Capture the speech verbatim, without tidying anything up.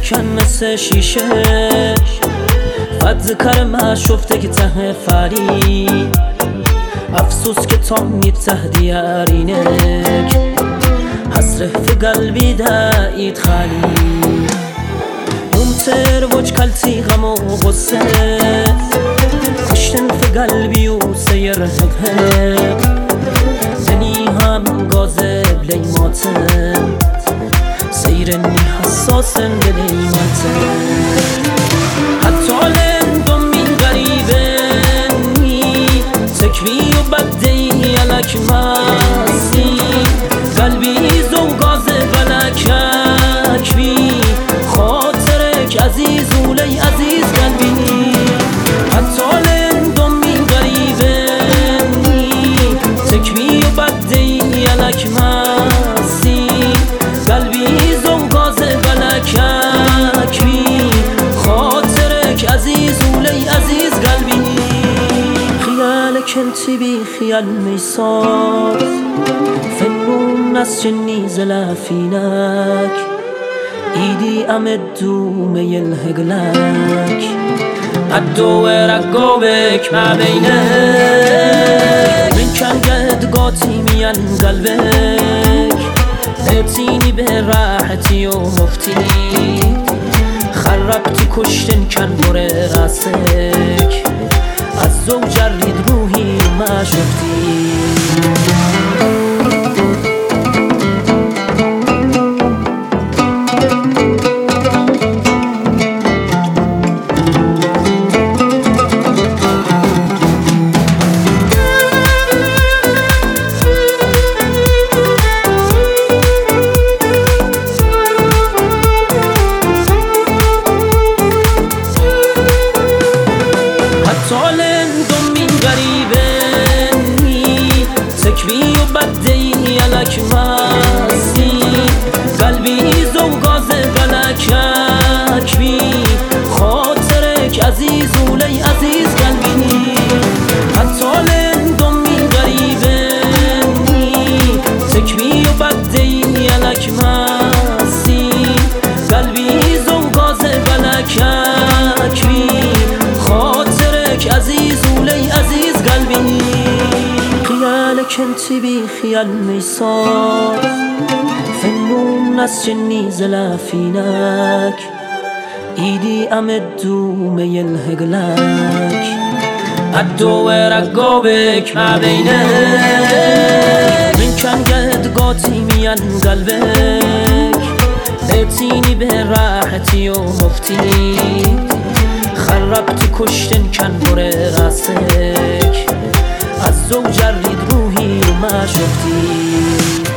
کن مثل شیشه فد ذکر ما شفته که ته فری افسوس که تا میته دیارینك حسره في قلبي دايت خالي يمتر وجه كلتي غم وغصة كشتن في قلبي وسيرهقهق بني هم غازب لي ماتم سيرني حساسا لي ماتم حتى لندم من غريبني تكبي وبدي لك ماسي قلبي زو غازب لك بي خاطرك عزيز ولي عزيز قلبي حتى لندم من غريبني تكبي وبدي لك ماسي قلبي زو غازب لك بي خاطرك عزيز ولي عزيز قلبي خيالك انت بي خيال ميصار فنون ناس جني زلافينك ايدي امدو ميلهق لك ادور اقوبك ما بينك من كان قد قاتي ميان قلبك ابتيني براحتي ومفتي خربتي كشتن كان بور راسك عزو جرد روحي ما شفتي لندم من غريبني تكبي وبدي لك ماسي قلبي زو غازب لك بي خاطرك عزيز ولي عزيز قلبي حتى لندم من غريبني تكبي وبدي لك ماسي قلبي زو غازب لك بي عزيز ولي عزيز قلبي خيالك انت بي خيال ميصار فنون ناس جني زلافينك ايدي امدو ميلهق لك ادور اقوبك ما بينك من كان قد قاتي ميان قلبك ابتيني براحتي ومفتي خربتي كشتن كان بور راسك عزو جرد روحي ما شفتي